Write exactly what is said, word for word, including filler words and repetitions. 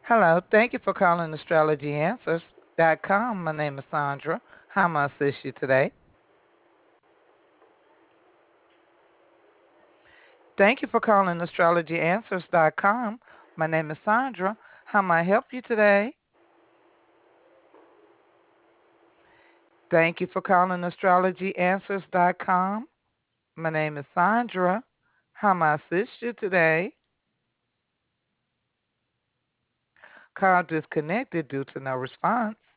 Hello, thank you for calling astrology answers dot com. My name is Sandra. How may I assist you today? Thank you for calling astrology answers dot com. My name is Sandra. How may I help you today? Thank you for calling astrology answers dot com. My name is Sandra. How may I assist you today? Call disconnected due to no response.